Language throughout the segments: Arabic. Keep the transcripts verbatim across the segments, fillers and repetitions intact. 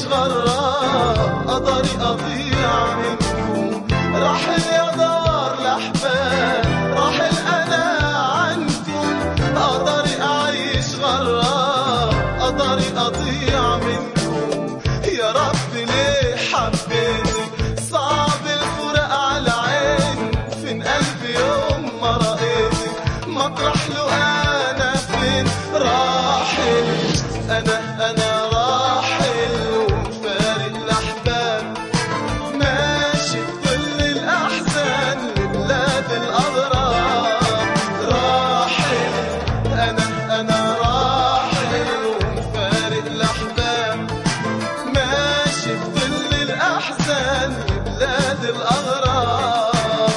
غراب قدري أضيع منكم. راحل يا دار الأحباب راحل أنا عنكم، قدري أعيش غراب قدري أضيع منكم. يا رب ليه حبيتك صعب الفراق على عيني، فين قلبي يوم ما رأيتك مطرح له أنا فين راحل. أنا أنا راحل ومفارق الأحباب ماشي بكل الأحزان لبلاد الأغراب. راحل أنا أنا راحل ومفارق الأحباب ماشي بكل الأحزان لبلاد الأغراب.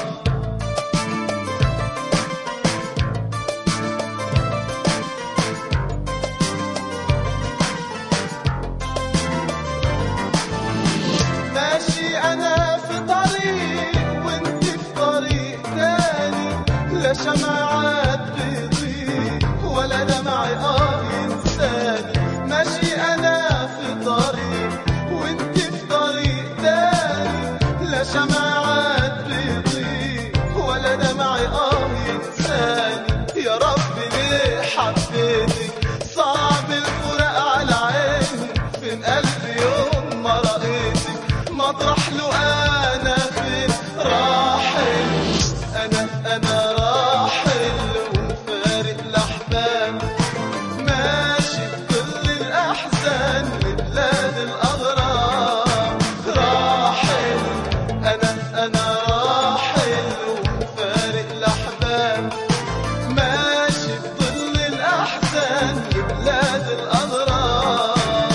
ماشي أنا في طريق وانت في طريق تاني، لا شمعات بيضيء ولا دمعي آه ينساني. ماشي أنا في طريق وانت في طريق تاني، لا شمعات بيضيء ولا دمعي آه ينساني. يا رب ليه حبيتك صعب الفراق على عيني، فين قلبي يوم ما رأيتك مطرح له أنا فين راحل. أنا أنا راحل ومفارق الأحباب ماشي بكل الأحزان لبلاد الأغراب. راحل أنا أنا راحل ومفارق الأحباب ماشي بكل الأحزان لبلاد الأغراب.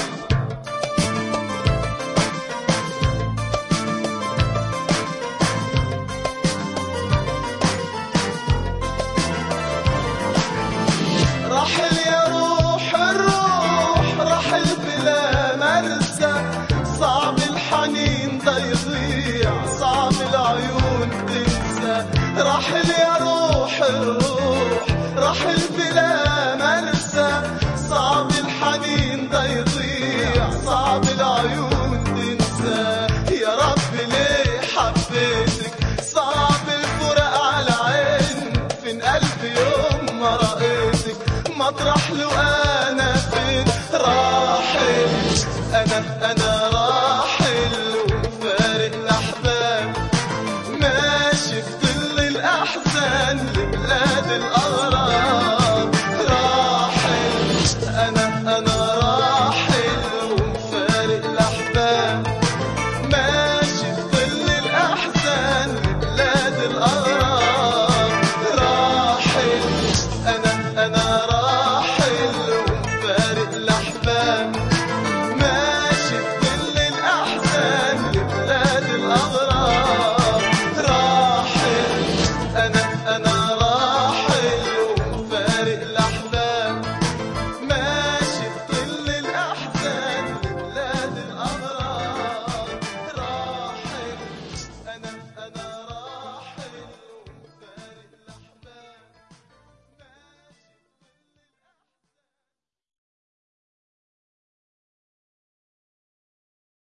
راحل يا روح الروح راحل بلا مرسى، صعب الحنين ده يضيع صعب العيون تنسى. راحل يا روح الروح راحل بلا مرسى، صعب الحنين ده يضيع صعب العيون تنسى. يا رب ليه حبيتك صعب الفراق على عيني، فين قلبي يوم ما رأيتك مطرح له أنا فين راحل. أنا أنا راحل ومفارق الأحباب ماشي بكل الأحزان لبلاد الأغراب. راحل أنا أنا راحل ومفارق الأحباب ماشي بكل الأحزان لبلاد الأغراب. راحل أنا أنا راحل ومفارق الأحباب ماشي بكل الأحزان لبلاد الأغراب. راحل أنا أنا